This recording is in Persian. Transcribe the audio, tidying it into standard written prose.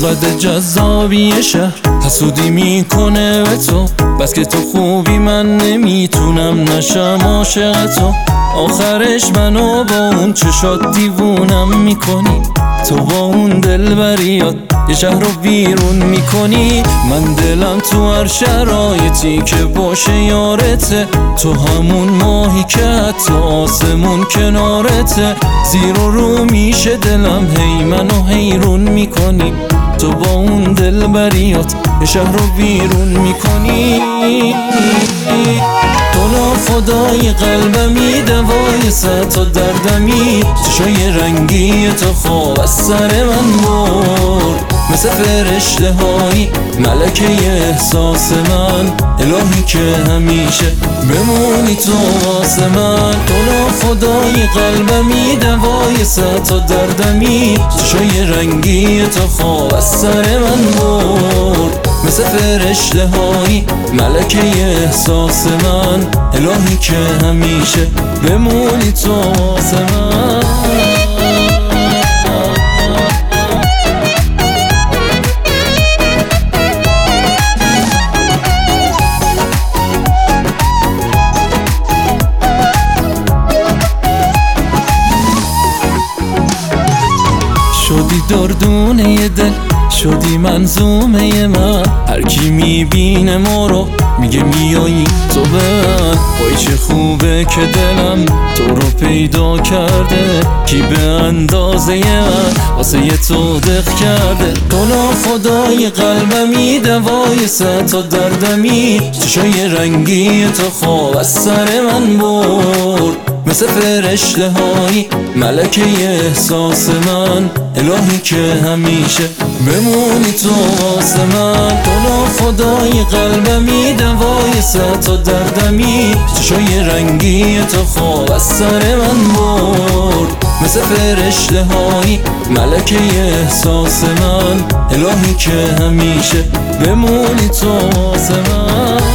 بد جذابی شهر حسودی میکنه به تو، بس که تو خوبی من نمیتونم نشم عاشق تو. آخرش منو با اون چشات دیوونم میکنی، تو با اون دلبریات یه شهر رو بیرون میکنی. من دلم تو هر شرایطی که باشه یارته، تو همون ماهی که حتی آسمون کنارته. زیر و رو میشه دلم هی منو حیرون میکنی، تو با اون دلبریات یه شهر رو بیرون میکنی. تو ناخدای قلبمی، دوای صد تا دردمی، چشای رنگی تو خواب از سر من برد. مثل فرشته هایی ملکه احساس من، الهی که همیشه بمونی تو واسه من. تو ناخدای قلبمی، دوای صد تا دردمی، چشای رنگی تو خواب از سر من برد. مثل فرشته هایی ملکه احساس من، الهی که همیشه بمونی تو واسه من. شدی دردونه دل، شدی منظومه من. هر کی میبینه ما رو میگه میایی تو به من. وای چه خوبه که دلم تو رو پیدا کرده، کی به اندازه من واسه یه تو دق کرده. تو ناخدای قلبمی، دوای صد تا دردمی، چشای رنگی تو خواب از سر من برد. مثل فرشته هایی ملکه احساس من، الهی که همیشه بمونی تو واسه من. تو ناخدای قلبمی، دوای صد تا دردمی، چشای رنگی تو خواب از سر من برد. مثل فرشته هایی ملکه احساس من، الهی که همیشه بمونی تو واسه من.